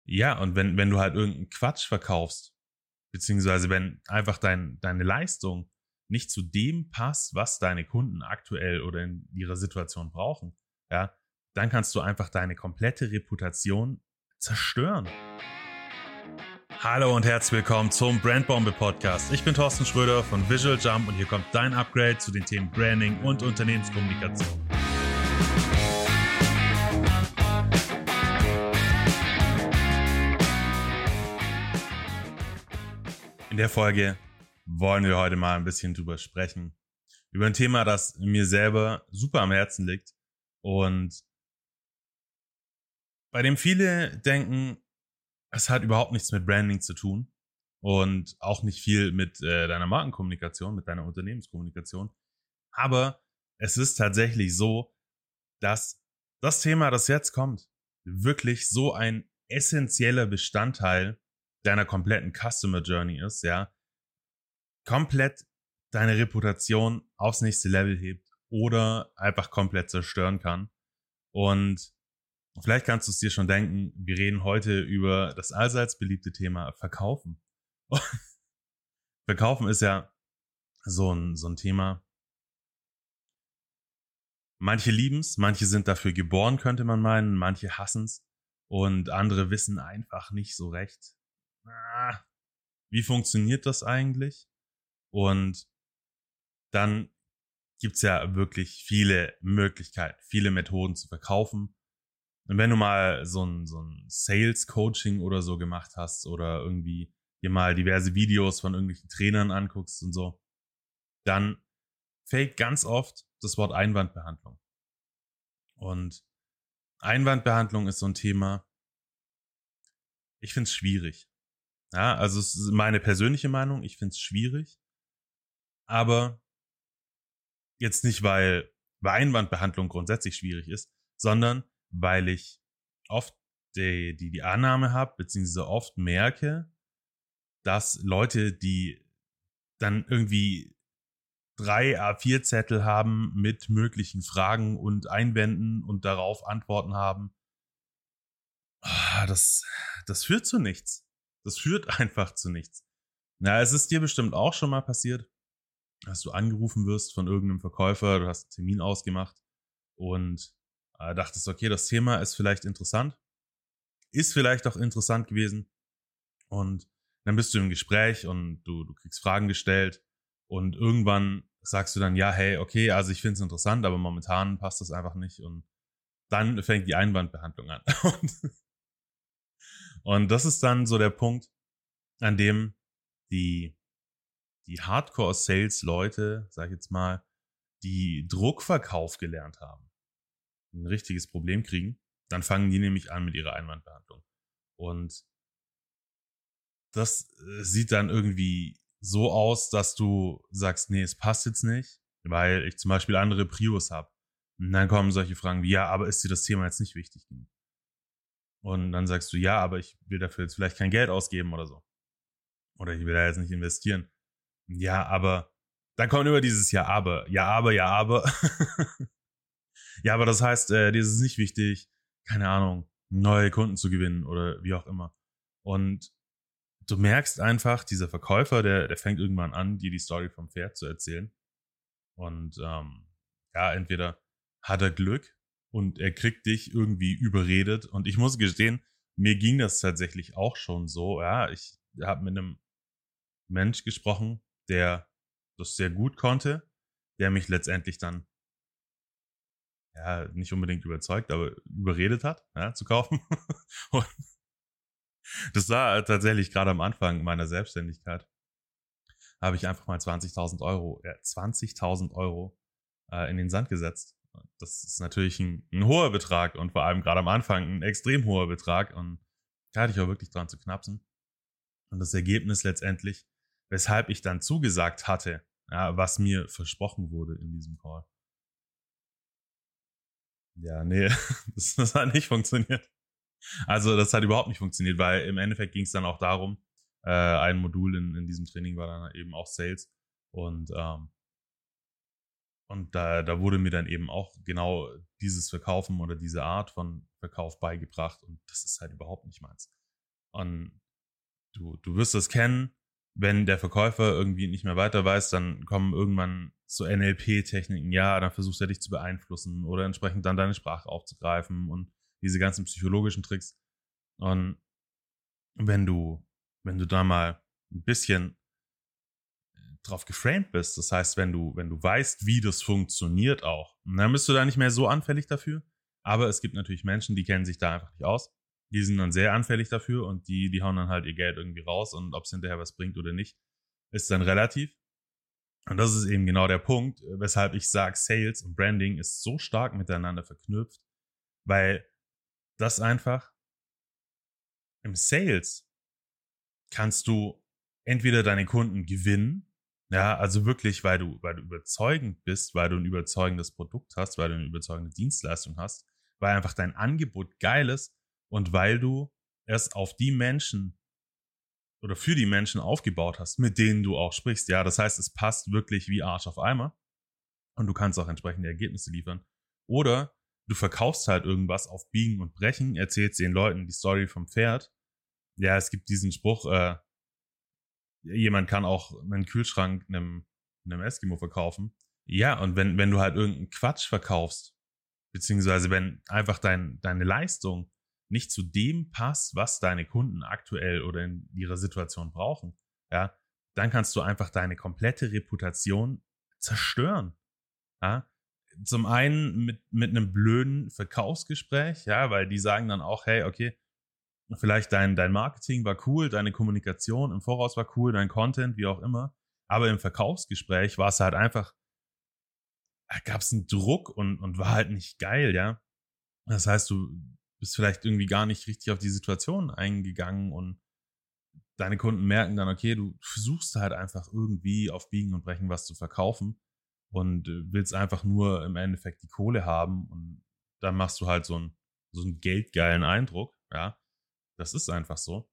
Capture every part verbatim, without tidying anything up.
Ja, und wenn, wenn du halt irgendeinen Quatsch verkaufst, beziehungsweise wenn einfach dein, deine Leistung nicht zu dem passt, was deine Kunden aktuell oder in ihrer Situation brauchen, ja, dann kannst du einfach deine komplette Reputation zerstören. Hallo und herzlich willkommen zum Brandbombe Podcast. Ich bin Thorsten Schröder von Visual Jump und hier kommt dein Upgrade zu den Themen Branding und Unternehmenskommunikation. In der Folge wollen wir heute mal ein bisschen drüber sprechen. Über ein Thema, das mir selber super am Herzen liegt und bei dem viele denken, es hat überhaupt nichts mit Branding zu tun und auch nicht viel mit äh, deiner Markenkommunikation, mit deiner Unternehmenskommunikation. Aber es ist tatsächlich so, dass das Thema, das jetzt kommt, wirklich so ein essentieller Bestandteil deiner kompletten Customer Journey ist, ja, komplett deine Reputation aufs nächste Level hebt oder einfach komplett zerstören kann. Und vielleicht kannst du es dir schon denken, wir reden heute über das allseits beliebte Thema Verkaufen. Verkaufen ist ja so ein, so ein Thema. Manche lieben's, manche sind dafür geboren, könnte man meinen, manche hassen's und andere wissen einfach nicht so recht, ah, wie funktioniert das eigentlich? Und dann gibt's ja wirklich viele Möglichkeiten, viele Methoden zu verkaufen. Und wenn du mal so ein, so ein Sales-Coaching oder so gemacht hast oder irgendwie dir mal diverse Videos von irgendwelchen Trainern anguckst und so, dann fällt ganz oft das Wort Einwandbehandlung. Und Einwandbehandlung ist so ein Thema, ich find's schwierig. Ja, also es ist meine persönliche Meinung, ich find's schwierig. Aber jetzt nicht, weil, weil Einwandbehandlung grundsätzlich schwierig ist, sondern weil ich oft die, die, die Annahme habe, beziehungsweise oft merke, dass Leute, die dann irgendwie drei A vier Zettel haben mit möglichen Fragen und Einwänden und darauf Antworten haben, das, das führt zu nichts. Das führt einfach zu nichts. Na, es ist dir bestimmt auch schon mal passiert, dass du angerufen wirst von irgendeinem Verkäufer, du hast einen Termin ausgemacht und äh, dachtest, okay, das Thema ist vielleicht interessant, ist vielleicht auch interessant gewesen und dann bist du im Gespräch und du, du kriegst Fragen gestellt und irgendwann sagst du dann, ja, hey, okay, also ich finde es interessant, aber momentan passt das einfach nicht und dann fängt die Einwandbehandlung an. Und das ist dann so der Punkt, an dem die die Hardcore-Sales-Leute, sag ich jetzt mal, die Druckverkauf gelernt haben, ein richtiges Problem kriegen, dann fangen die nämlich an mit ihrer Einwandbehandlung. Und das sieht dann irgendwie so aus, dass du sagst, nee, es passt jetzt nicht, weil ich zum Beispiel andere Prios habe. Und dann kommen solche Fragen wie, ja, aber ist dir das Thema jetzt nicht wichtig genug? Und dann sagst du, ja, aber ich will dafür jetzt vielleicht kein Geld ausgeben oder so. Oder ich will da jetzt nicht investieren. Ja, aber dann kommt immer dieses Ja, aber, ja, aber, ja, aber. Ja, aber das heißt, äh, dir ist es nicht wichtig, keine Ahnung, neue Kunden zu gewinnen oder wie auch immer. Und du merkst einfach, dieser Verkäufer, der, der fängt irgendwann an, dir die Story vom Pferd zu erzählen. Und ähm, ja, entweder hat er Glück und er kriegt dich irgendwie überredet. Und ich muss gestehen, mir ging das tatsächlich auch schon so. Ja, ich habe mit einem Mensch gesprochen, der das sehr gut konnte, der mich letztendlich dann ja nicht unbedingt überzeugt, aber überredet hat, ja, zu kaufen. Und das war tatsächlich gerade am Anfang meiner Selbstständigkeit, habe ich einfach mal zwanzigtausend Euro, ja, zwanzigtausend Euro äh, in den Sand gesetzt. Das ist natürlich ein, ein hoher Betrag und vor allem gerade am Anfang ein extrem hoher Betrag und da hatte ich auch wirklich dran zu knapsen. Und das Ergebnis letztendlich, weshalb ich dann zugesagt hatte, ja, was mir versprochen wurde in diesem Call. Ja, nee, das, das hat nicht funktioniert. Also das hat überhaupt nicht funktioniert, weil im Endeffekt ging es dann auch darum, äh, ein Modul in, in diesem Training war dann eben auch Sales und ähm, und da, da wurde mir dann eben auch genau dieses Verkaufen oder diese Art von Verkauf beigebracht und das ist halt überhaupt nicht meins. Und du, du wirst das kennen, wenn der Verkäufer irgendwie nicht mehr weiter weiß, dann kommen irgendwann so N L P-Techniken, ja, dann versucht er dich zu beeinflussen oder entsprechend dann deine Sprache aufzugreifen und diese ganzen psychologischen Tricks. Und wenn du, wenn du da mal ein bisschen drauf geframed bist, das heißt, wenn du, wenn du weißt, wie das funktioniert auch, dann bist du da nicht mehr so anfällig dafür. Aber es gibt natürlich Menschen, die kennen sich da einfach nicht aus. Die sind dann sehr anfällig dafür und die, die hauen dann halt ihr Geld irgendwie raus und ob es hinterher was bringt oder nicht, ist dann relativ. Und das ist eben genau der Punkt, weshalb ich sage, Sales und Branding ist so stark miteinander verknüpft, weil das einfach im Sales kannst du entweder deine Kunden gewinnen, ja, also wirklich, weil du, weil du überzeugend bist, weil du ein überzeugendes Produkt hast, weil du eine überzeugende Dienstleistung hast, weil einfach dein Angebot geil ist und weil du es auf die Menschen oder für die Menschen aufgebaut hast, mit denen du auch sprichst. Ja, das heißt, es passt wirklich wie Arsch auf Eimer und du kannst auch entsprechende Ergebnisse liefern. Oder du verkaufst halt irgendwas auf Biegen und Brechen, erzählst den Leuten die Story vom Pferd. Ja, es gibt diesen Spruch, äh, jemand kann auch einen Kühlschrank einem, einem Eskimo verkaufen. Ja, und wenn, wenn du halt irgendeinen Quatsch verkaufst, beziehungsweise wenn einfach dein, deine Leistung nicht zu dem passt, was deine Kunden aktuell oder in ihrer Situation brauchen, ja, dann kannst du einfach deine komplette Reputation zerstören. Ja. Zum einen mit, mit einem blöden Verkaufsgespräch, ja, weil die sagen dann auch, hey, okay, vielleicht dein, dein Marketing war cool, deine Kommunikation im Voraus war cool, dein Content, wie auch immer, aber im Verkaufsgespräch war es halt einfach, gab es einen Druck und, und war halt nicht geil, ja. Das heißt, du bist vielleicht irgendwie gar nicht richtig auf die Situation eingegangen und deine Kunden merken dann, okay, du versuchst halt einfach irgendwie auf Biegen und Brechen was zu verkaufen und willst einfach nur im Endeffekt die Kohle haben und dann machst du halt so einen, so einen geldgeilen Eindruck, ja. Das ist einfach so.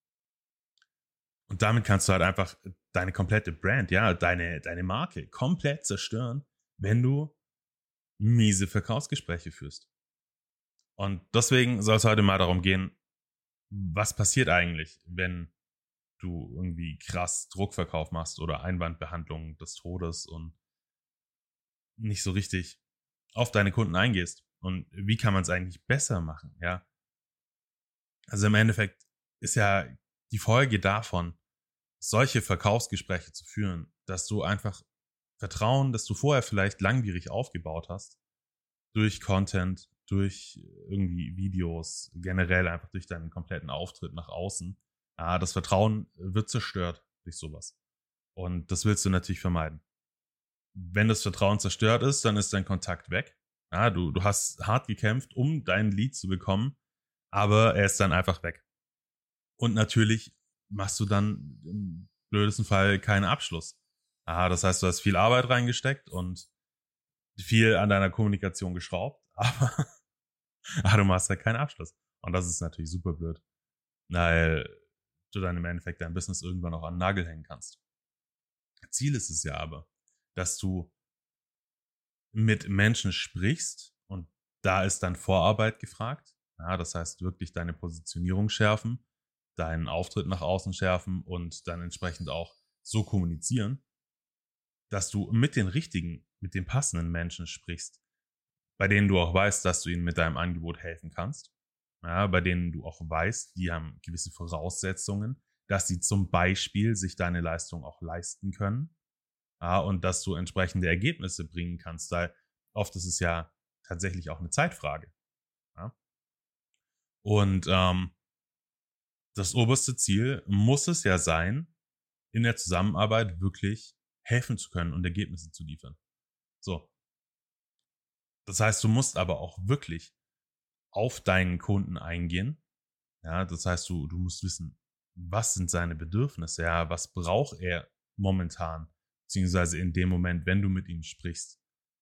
Und damit kannst du halt einfach deine komplette Brand, ja, deine, deine Marke komplett zerstören, wenn du miese Verkaufsgespräche führst. Und deswegen soll es heute mal darum gehen, was passiert eigentlich, wenn du irgendwie krass Druckverkauf machst oder Einwandbehandlung des Todes und nicht so richtig auf deine Kunden eingehst. Und wie kann man es eigentlich besser machen, ja? Also im Endeffekt ist ja die Folge davon, solche Verkaufsgespräche zu führen, dass du einfach Vertrauen, das du vorher vielleicht langwierig aufgebaut hast, durch Content, durch irgendwie Videos, generell einfach durch deinen kompletten Auftritt nach außen, ah, das Vertrauen wird zerstört durch sowas. Und das willst du natürlich vermeiden. Wenn das Vertrauen zerstört ist, dann ist dein Kontakt weg. Ja, du, du hast hart gekämpft, um dein Lead zu bekommen, aber er ist dann einfach weg. Und natürlich machst du dann im blödesten Fall keinen Abschluss. Ah, das heißt, du hast viel Arbeit reingesteckt und viel an deiner Kommunikation geschraubt, aber, aber du machst halt keinen Abschluss. Und das ist natürlich super blöd, weil du dann im Endeffekt dein Business irgendwann auch an den Nagel hängen kannst. Ziel ist es ja aber, dass du mit Menschen sprichst und da ist dann Vorarbeit gefragt. Ja, das heißt wirklich deine Positionierung schärfen, deinen Auftritt nach außen schärfen und dann entsprechend auch so kommunizieren, dass du mit den richtigen, mit den passenden Menschen sprichst, bei denen du auch weißt, dass du ihnen mit deinem Angebot helfen kannst, ja, bei denen du auch weißt, die haben gewisse Voraussetzungen, dass sie zum Beispiel sich deine Leistung auch leisten können, ja, und dass du entsprechende Ergebnisse bringen kannst, weil oft ist es ja tatsächlich auch eine Zeitfrage. Ja. Und ähm, das oberste Ziel muss es ja sein, in der Zusammenarbeit wirklich helfen zu können und Ergebnisse zu liefern. So. Das heißt, du musst aber auch wirklich auf deinen Kunden eingehen. Ja, das heißt, du, du musst wissen, was sind seine Bedürfnisse, ja, was braucht er momentan, beziehungsweise in dem Moment, wenn du mit ihm sprichst.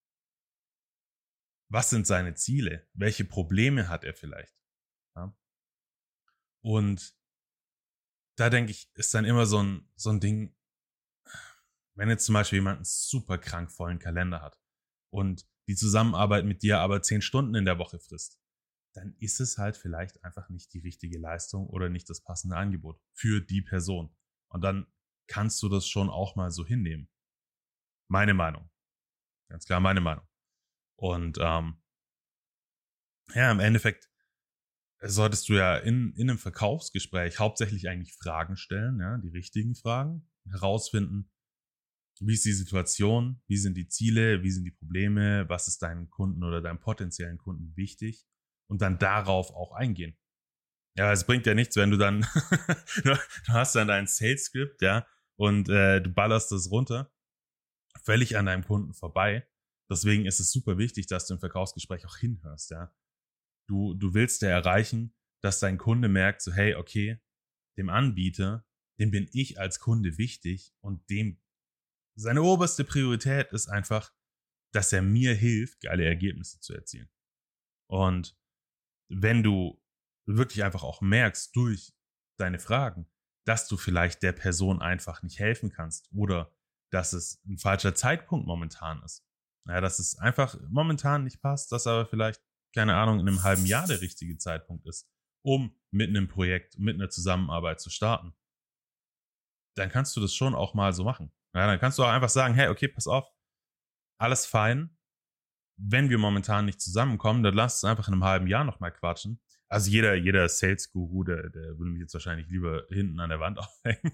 Was sind seine Ziele? Welche Probleme hat er vielleicht? Ja? Und da denke ich, ist dann immer so ein, so ein Ding, wenn jetzt zum Beispiel jemand einen super krankvollen Kalender hat und die Zusammenarbeit mit dir aber zehn Stunden in der Woche frisst, dann ist es halt vielleicht einfach nicht die richtige Leistung oder nicht das passende Angebot für die Person. Und dann kannst du das schon auch mal so hinnehmen. Meine Meinung. Ganz klar meine Meinung. Und ähm, ja, im Endeffekt solltest du ja in, in einem Verkaufsgespräch hauptsächlich eigentlich Fragen stellen, ja, die richtigen Fragen, herausfinden, wie ist die Situation, wie sind die Ziele, wie sind die Probleme, was ist deinem Kunden oder deinem potenziellen Kunden wichtig und dann darauf auch eingehen. Ja, es bringt ja nichts, wenn du dann, du hast dann dein Sales-Script, ja, und äh, du ballerst das runter, völlig an deinem Kunden vorbei. Deswegen ist es super wichtig, dass du im Verkaufsgespräch auch hinhörst, ja. Du, du willst ja erreichen, dass dein Kunde merkt, so, hey, okay, dem Anbieter, dem bin ich als Kunde wichtig und dem, seine oberste Priorität ist einfach, dass er mir hilft, geile Ergebnisse zu erzielen. Und wenn du wirklich einfach auch merkst durch deine Fragen, dass du vielleicht der Person einfach nicht helfen kannst oder dass es ein falscher Zeitpunkt momentan ist. Ja, dass es einfach momentan nicht passt, dass aber vielleicht, keine Ahnung, in einem halben Jahr der richtige Zeitpunkt ist, um mit einem Projekt, mit einer Zusammenarbeit zu starten. Dann kannst du das schon auch mal so machen. Ja, dann kannst du auch einfach sagen, hey, okay, pass auf, alles fein. Wenn wir momentan nicht zusammenkommen, dann lass uns einfach in einem halben Jahr nochmal quatschen. Also jeder, jeder Sales-Guru, der, der würde mich jetzt wahrscheinlich lieber hinten an der Wand aufhängen.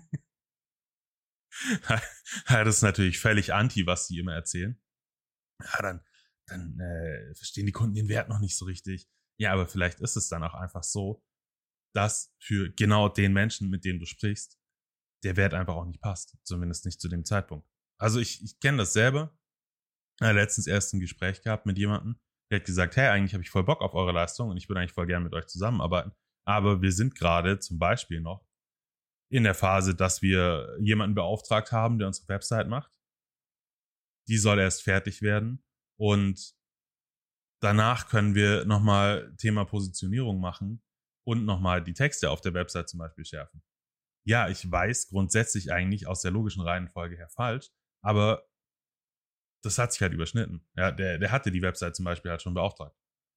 Ja, das ist natürlich völlig anti, was die immer erzählen. Ja, dann, dann äh, verstehen die Kunden den Wert noch nicht so richtig. Ja, aber vielleicht ist es dann auch einfach so, dass für genau den Menschen, mit dem du sprichst, der Wert einfach auch nicht passt. Zumindest nicht zu dem Zeitpunkt. Also ich, ich kenne das selber. Ja, letztens erst ein Gespräch gehabt mit jemandem, der hat gesagt, hey, eigentlich habe ich voll Bock auf eure Leistung und ich würde eigentlich voll gerne mit euch zusammenarbeiten. Aber wir sind gerade zum Beispiel noch in der Phase, dass wir jemanden beauftragt haben, der unsere Website macht. Die soll erst fertig werden und danach können wir nochmal Thema Positionierung machen und nochmal die Texte auf der Website zum Beispiel schärfen. Ja, ich weiß grundsätzlich eigentlich aus der logischen Reihenfolge her falsch, aber das hat sich halt überschnitten. Ja, der, der hatte die Website zum Beispiel halt schon beauftragt.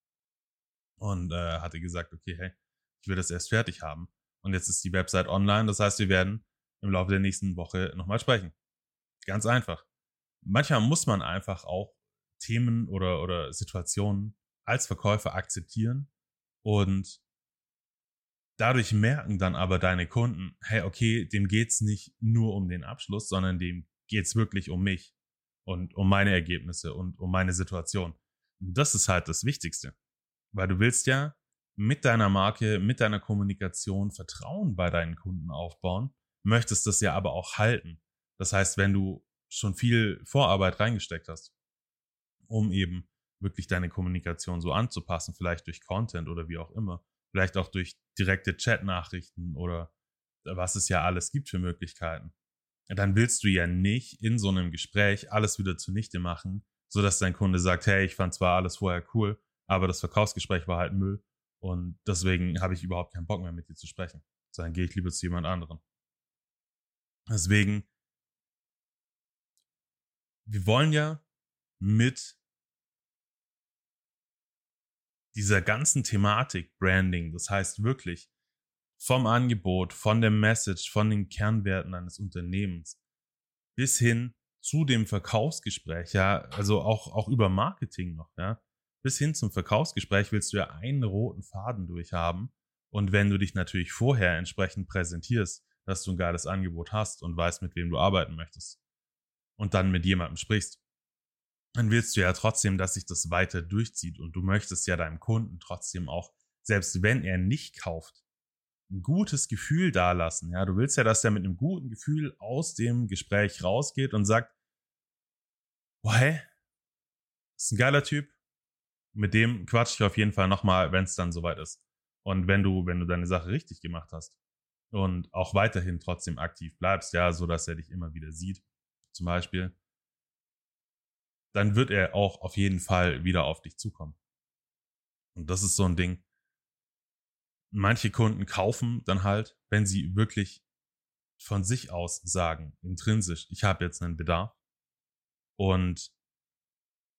Und äh, hatte gesagt, okay, hey, ich will das erst fertig haben. Und jetzt ist die Website online, das heißt, wir werden im Laufe der nächsten Woche nochmal sprechen. Ganz einfach. Manchmal muss man einfach auch Themen oder, oder Situationen als Verkäufer akzeptieren und dadurch merken dann aber deine Kunden, hey, okay, dem geht's nicht nur um den Abschluss, sondern dem geht's wirklich um mich und um meine Ergebnisse und um meine Situation. Und das ist halt das Wichtigste, weil du willst ja mit deiner Marke, mit deiner Kommunikation Vertrauen bei deinen Kunden aufbauen, möchtest das ja aber auch halten. Das heißt, wenn du schon viel Vorarbeit reingesteckt hast, um eben wirklich deine Kommunikation so anzupassen, vielleicht durch Content oder wie auch immer, vielleicht auch durch direkte Chat-Nachrichten oder was es ja alles gibt für Möglichkeiten, dann willst du ja nicht in so einem Gespräch alles wieder zunichte machen, sodass dein Kunde sagt, hey, ich fand zwar alles vorher cool, aber das Verkaufsgespräch war halt Müll und deswegen habe ich überhaupt keinen Bock mehr mit dir zu sprechen. Dann gehe ich lieber zu jemand anderem. Deswegen, wir wollen ja mit dieser ganzen Thematik Branding, das heißt wirklich vom Angebot, von der Message, von den Kernwerten eines Unternehmens bis hin zu dem Verkaufsgespräch, ja, also auch, auch über Marketing noch, ja, bis hin zum Verkaufsgespräch willst du ja einen roten Faden durchhaben und wenn du dich natürlich vorher entsprechend präsentierst, dass du ein geiles Angebot hast und weißt, mit wem du arbeiten möchtest und dann mit jemandem sprichst, dann willst du ja trotzdem, dass sich das weiter durchzieht und du möchtest ja deinem Kunden trotzdem auch, selbst wenn er nicht kauft, ein gutes Gefühl dalassen. Ja, du willst ja, dass er mit einem guten Gefühl aus dem Gespräch rausgeht und sagt, boah, hey, das ist ein geiler Typ, mit dem quatsch ich auf jeden Fall nochmal, wenn es dann soweit ist. Und wenn du, wenn du deine Sache richtig gemacht hast und auch weiterhin trotzdem aktiv bleibst, ja, so dass er dich immer wieder sieht, zum Beispiel, dann wird er auch auf jeden Fall wieder auf dich zukommen. Und das ist so ein Ding. Manche Kunden kaufen dann halt, wenn sie wirklich von sich aus sagen, intrinsisch, ich habe jetzt einen Bedarf. Und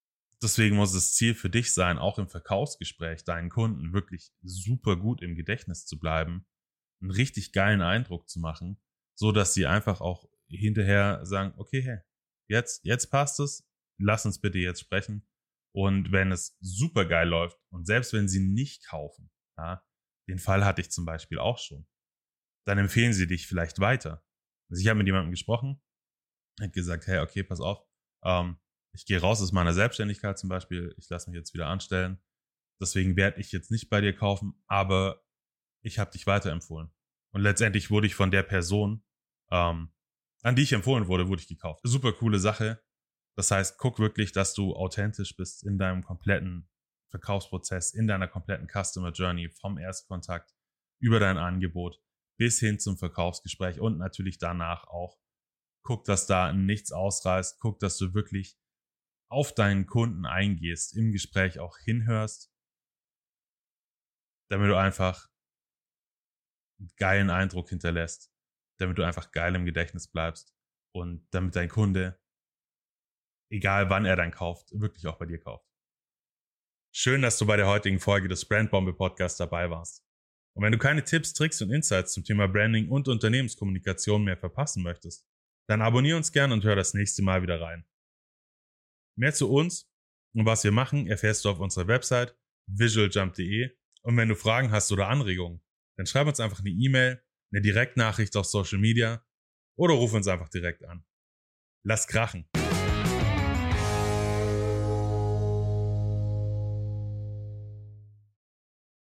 Deswegen muss das Ziel für dich sein, auch im Verkaufsgespräch deinen Kunden wirklich super gut im Gedächtnis zu bleiben, einen richtig geilen Eindruck zu machen, so dass sie einfach auch hinterher sagen, okay, hey, jetzt, jetzt passt es, lass uns bitte jetzt sprechen. Und wenn es super geil läuft und selbst wenn sie nicht kaufen, ja, den Fall hatte ich zum Beispiel auch schon, dann empfehlen sie dich vielleicht weiter. Also ich habe mit jemandem gesprochen, hat gesagt, hey, okay, pass auf, ähm, ich gehe raus aus meiner Selbstständigkeit zum Beispiel, ich lasse mich jetzt wieder anstellen, deswegen werde ich jetzt nicht bei dir kaufen, aber ich habe dich weiterempfohlen. Und letztendlich wurde ich von der Person, ähm, an die ich empfohlen wurde, wurde ich gekauft. Super coole Sache. Das heißt, guck wirklich, dass du authentisch bist in deinem kompletten Verkaufsprozess, in deiner kompletten Customer Journey, vom Erstkontakt über dein Angebot bis hin zum Verkaufsgespräch und natürlich danach auch. Guck, dass da nichts ausreißt. Guck, dass du wirklich auf deinen Kunden eingehst, im Gespräch auch hinhörst, damit du einfach einen geilen Eindruck hinterlässt, damit du einfach geil im Gedächtnis bleibst und damit dein Kunde, egal wann er dann kauft, wirklich auch bei dir kauft. Schön, dass du bei der heutigen Folge des Brandbombe Podcasts dabei warst. Und wenn du keine Tipps, Tricks und Insights zum Thema Branding und Unternehmenskommunikation mehr verpassen möchtest, dann abonniere uns gern und hör das nächste Mal wieder rein. Mehr zu uns und was wir machen, erfährst du auf unserer Website visualjump punkt de. Und wenn du Fragen hast oder Anregungen, dann schreib uns einfach eine E-Mail, eine Direktnachricht auf Social Media oder ruf uns einfach direkt an. Lass krachen!